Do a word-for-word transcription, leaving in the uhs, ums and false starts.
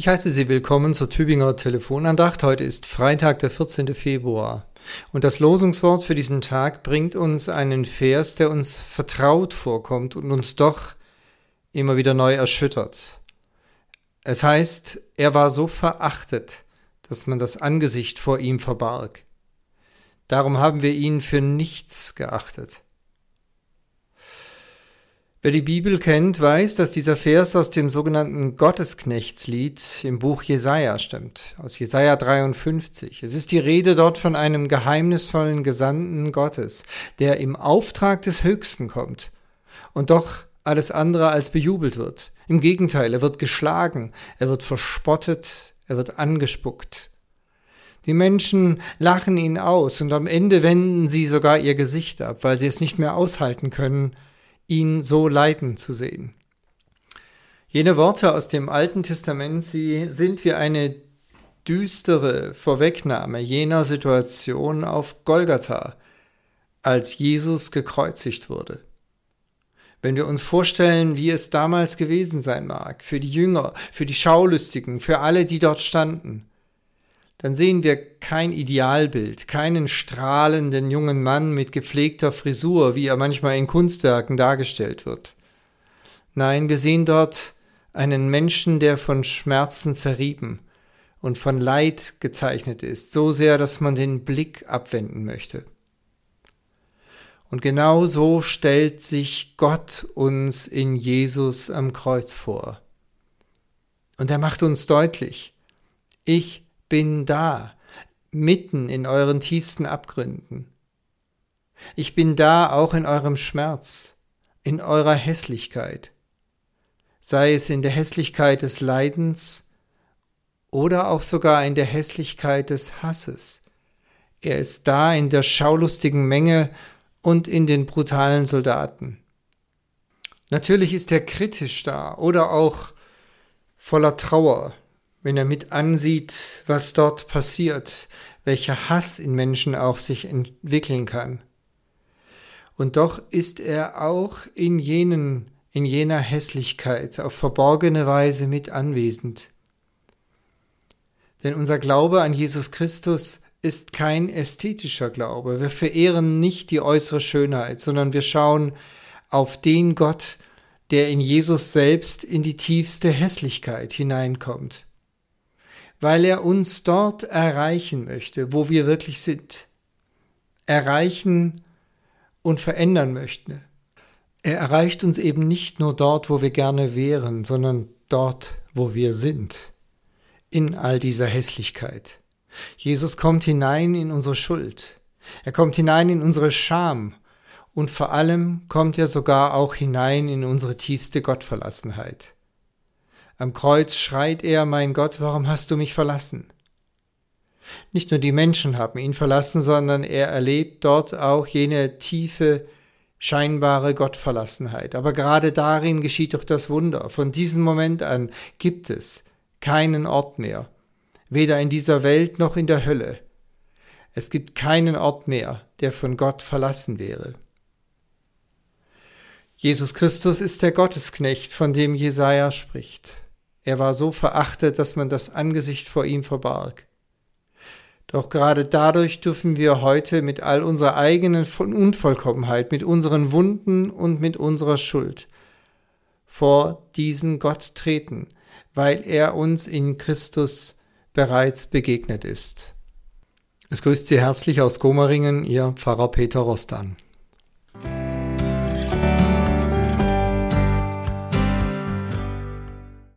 Ich heiße Sie willkommen zur Tübinger Telefonandacht. Heute ist Freitag, der vierzehnte Februar. Und das Losungswort für diesen Tag bringt uns einen Vers, der uns vertraut vorkommt und uns doch immer wieder neu erschüttert. Es heißt, er war so verachtet, dass man das Angesicht vor ihm verbarg. Darum haben wir ihn für nichts geachtet. Wer die Bibel kennt, weiß, dass dieser Vers aus dem sogenannten Gottesknechtslied im Buch Jesaja stammt, aus Jesaja dreiundfünfzig. Es ist die Rede dort von einem geheimnisvollen Gesandten Gottes, der im Auftrag des Höchsten kommt und doch alles andere als bejubelt wird. Im Gegenteil, er wird geschlagen, er wird verspottet, er wird angespuckt. Die Menschen lachen ihn aus und am Ende wenden sie sogar ihr Gesicht ab, weil sie es nicht mehr aushalten können, ihn so leiden zu sehen. Jene Worte aus dem Alten Testament, sie sind wie eine düstere Vorwegnahme jener Situation auf Golgatha, als Jesus gekreuzigt wurde. Wenn wir uns vorstellen, wie es damals gewesen sein mag, für die Jünger, für die Schaulustigen, für alle, die dort standen, dann sehen wir kein Idealbild, keinen strahlenden jungen Mann mit gepflegter Frisur, wie er manchmal in Kunstwerken dargestellt wird. Nein, wir sehen dort einen Menschen, der von Schmerzen zerrieben und von Leid gezeichnet ist, so sehr, dass man den Blick abwenden möchte. Und genau so stellt sich Gott uns in Jesus am Kreuz vor. Und er macht uns deutlich, ich bin da, mitten in euren tiefsten Abgründen. Ich bin da auch in eurem Schmerz, in eurer Hässlichkeit, sei es in der Hässlichkeit des Leidens oder auch sogar in der Hässlichkeit des Hasses. Er ist da in der schaulustigen Menge und in den brutalen Soldaten. Natürlich ist er kritisch da oder auch voller Trauer, wenn er mit ansieht, was dort passiert, welcher Hass in Menschen auch sich entwickeln kann. Und doch ist er auch in jenen, in jener Hässlichkeit auf verborgene Weise mit anwesend. Denn unser Glaube an Jesus Christus ist kein ästhetischer Glaube. Wir verehren nicht die äußere Schönheit, sondern wir schauen auf den Gott, der in Jesus selbst in die tiefste Hässlichkeit hineinkommt, weil er uns dort erreichen möchte, wo wir wirklich sind, erreichen und verändern möchte. Er erreicht uns eben nicht nur dort, wo wir gerne wären, sondern dort, wo wir sind, in all dieser Hässlichkeit. Jesus kommt hinein in unsere Schuld, er kommt hinein in unsere Scham und vor allem kommt er sogar auch hinein in unsere tiefste Gottverlassenheit. Am Kreuz schreit er, mein Gott, warum hast du mich verlassen? Nicht nur die Menschen haben ihn verlassen, sondern er erlebt dort auch jene tiefe, scheinbare Gottverlassenheit. Aber gerade darin geschieht doch das Wunder. Von diesem Moment an gibt es keinen Ort mehr, weder in dieser Welt noch in der Hölle. Es gibt keinen Ort mehr, der von Gott verlassen wäre. Jesus Christus ist der Gottesknecht, von dem Jesaja spricht. Er war so verachtet, dass man das Angesicht vor ihm verbarg. Doch gerade dadurch dürfen wir heute mit all unserer eigenen Unvollkommenheit, mit unseren Wunden und mit unserer Schuld vor diesen Gott treten, weil er uns in Christus bereits begegnet ist. Es grüßt Sie herzlich aus Gomaringen, Ihr Pfarrer Peter Rostan.